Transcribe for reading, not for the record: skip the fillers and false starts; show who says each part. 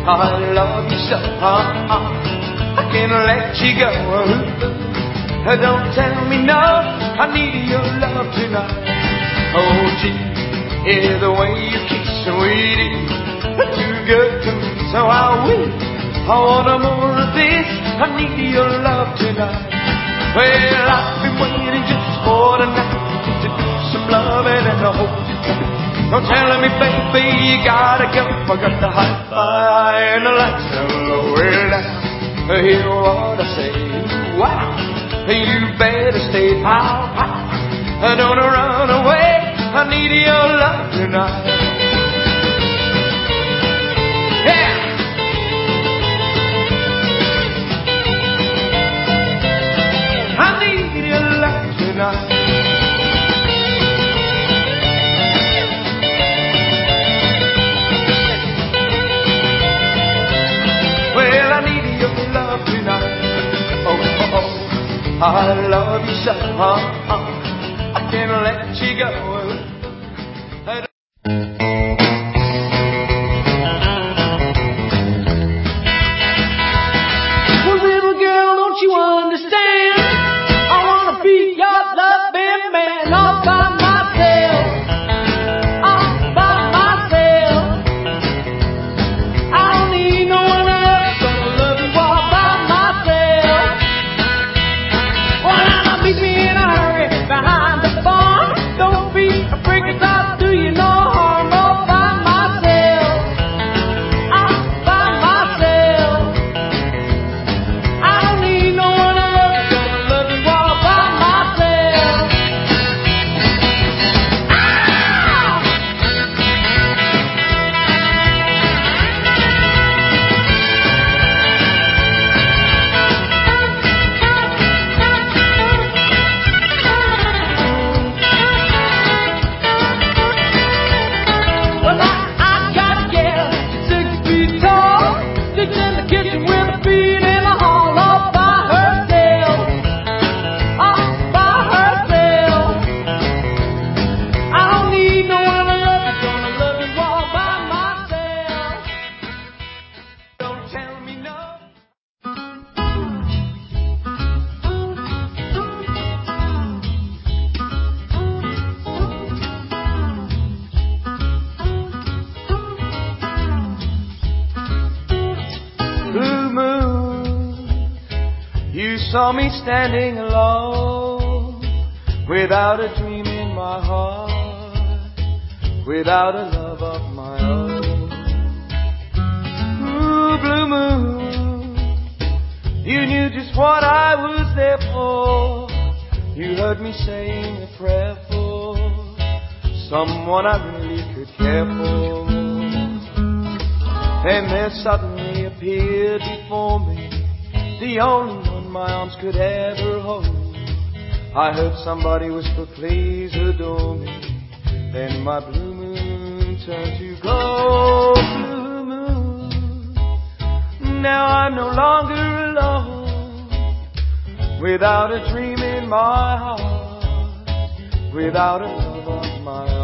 Speaker 1: I love you so, I can't let you go. Don't tell me no, I need your love tonight. Oh gee, yeah, the way you kiss, sweetie, too good to me, so I will. I want more of this, I need your love tonight. Well, I've been waiting just for the night to do some loving and to hold you tight. Don't tell me, baby, you gotta go. I got the hi-fi and the lights are lower down. Hear what I say, wow, you better stay pow, pow. Don't run away, I need your love tonight. Yeah. I need your love tonight. Well, I need your love tonight. Oh, oh, oh, I love you so, I can't let you go. Well, little girl, don't you understand? I wanna be your loving man all by myself, all by myself. I don't need no one else, gonna love you all by myself. Well, now meet me in a hurry behind the barn. Don't be afraid, 'cause I'll do you no harm. All by myself, all by myself. I don't need no one else, gonna love you all by myself. Well, I got a gal, 6 feet tall, sits in the kitchen with her feet in the hall, all by herself, all by herself. I don't need no one to love you, gonna love you all by myself. Don't tell me no. Blue moon, you saw me standing alone, without a dream in my heart, without a love of my own. Ooh, blue moon, you knew just what I was there for. You heard me saying a prayer for someone I really could care for. And there suddenly appeared before me the only one my arms could ever hold. I heard somebody whisper, please adore me. Then my blue moon turned to gold. Blue moon, now I'm no longer alone, without a dream in my heart, without a love of my own.